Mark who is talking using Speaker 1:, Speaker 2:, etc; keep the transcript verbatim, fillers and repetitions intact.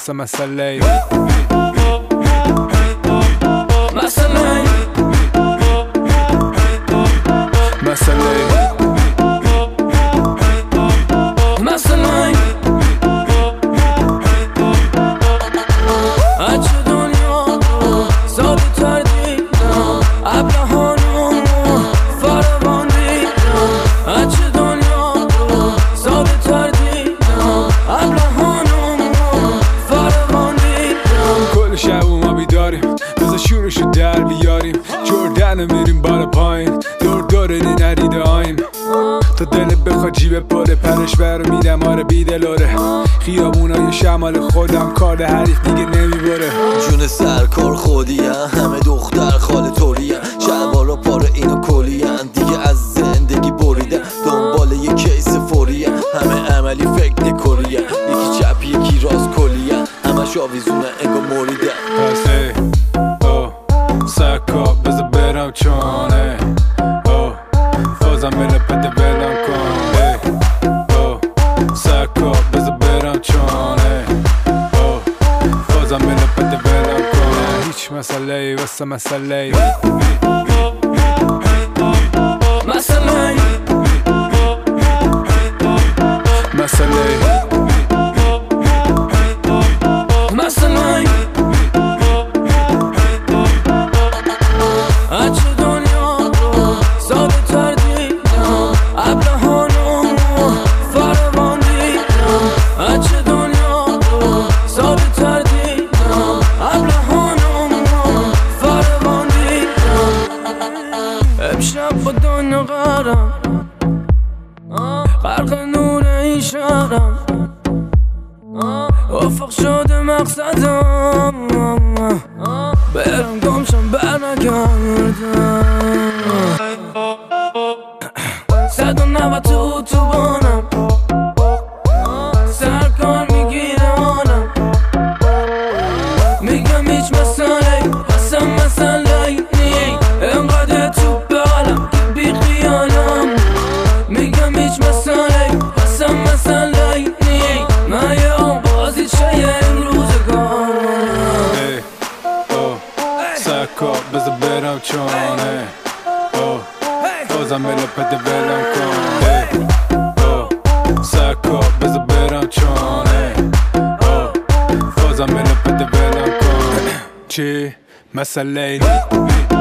Speaker 1: واسه مسئله
Speaker 2: مسئله
Speaker 1: مسئله
Speaker 2: مسئله هرچه دنیا رو ساده تر دیدم ابلهانم فراوان دیدم هرچه دنیا رو ساده تر دیدم ابلهانم فراوان دیدم
Speaker 1: کل شب ما بیداریم بذار شورشو در بیاریم جردن میریم بالا پایین دور دور نی نریده آیم تا دلت بخواد جیب پره پرش بر میدم آره بیدلاره خیابونای شمال خودم کار حریف دیگه نمیبره
Speaker 3: جون سرکار خودیم همه دختر خاله طوریم شلوارا پاره اینا کلیم دیگه از زندگی بریدن دنبال یه کیس فوریم همه عملی فکر دکوریم یکی چپ یکی راست کلیم همش آویزونه انگار مریدن
Speaker 1: پس ای او سکا بذار برم چانه او فازم بله پده بلم کن ای او سکا بذار برم چانه او فازم بله پده بلم کن هیچ مسئله واسه مسئله
Speaker 2: مسئله
Speaker 1: مسئله
Speaker 2: مسئله هرچه دنیا رو ساده تر دیدم ابلهانم فراوان دیدم هرچه دنیا رو ساده تر دیدم ابلهانم فراوان دیدم امشب با دنیا قرم غرق نور این شهرم افق شده مقصدم برم گمشم برنگردم صد و نود تو اتوبانم سرکار میگیره آنم میگم هیچ مسئله اصلا مسئله نی انقدر تو بالم که بی خیالم میگم هیچ مسئله اصلا مسئله نی من یه بازی چه این روزگار
Speaker 1: ای او سکا بذار برم چانه او فازم بله پده بلم کن ای او سکا بذار برم چانه او فازم بله پده بلم کن چی مسئله